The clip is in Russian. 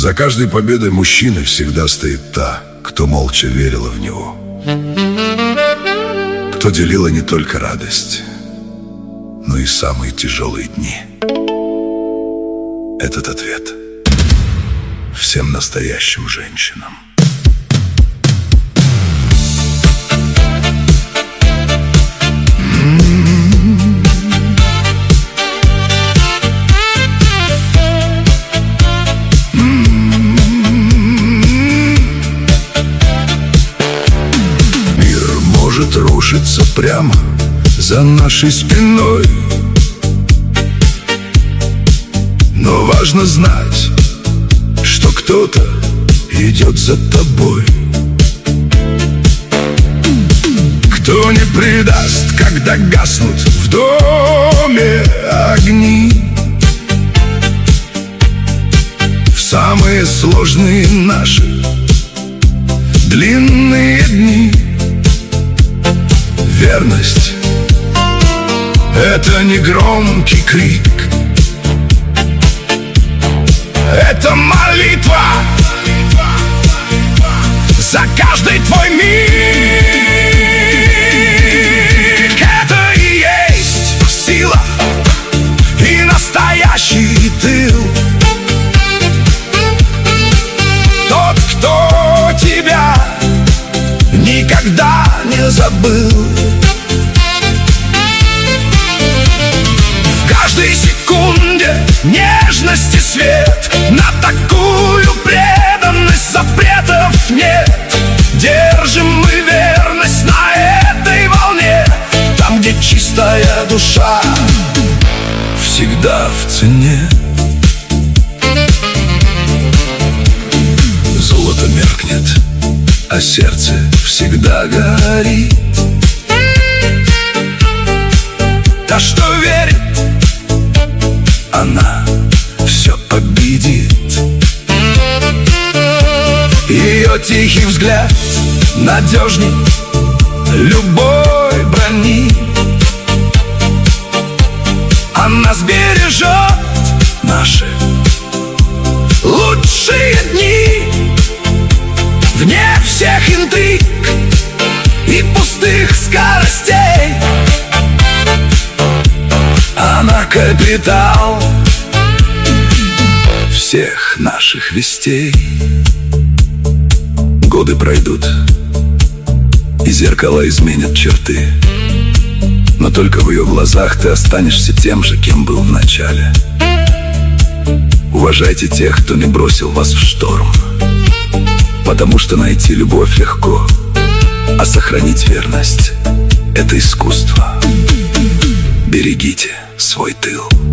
За каждой победой мужчины всегда стоит та, кто молча верила в него, кто делила не только радость, но и самые тяжелые дни. Этот ответ всем настоящим женщинам. Может рушиться прямо за нашей спиной, но важно знать, что кто-то идет за тобой, кто не предаст, когда гаснут в доме огни. В самые сложные наши длинные дни верность — это не громкий крик, это молитва за каждый твой миг. Это и есть сила и настоящий тыл. Тот, кто тебя никогда не забыл. В каждой секунде нежности свет, на такую преданность запретов нет. Держим мы верность на этой волне, там, где чистая душа всегда в цене. Золото меркнет, а сердце всегда горит. Та, что верит, она все победит. Ее тихий взгляд надежней любой брони. Она сбережет наши лучшие дни, вне всех интриг и пустых скоростей. Она капитал всех наших вестей. Годы пройдут, и зеркала изменят черты, но только в ее глазах ты останешься тем же, кем был в начале. Уважайте тех, кто не бросил вас в шторм, потому что найти любовь легко, а сохранить верность — это искусство. Берегите свой тыл.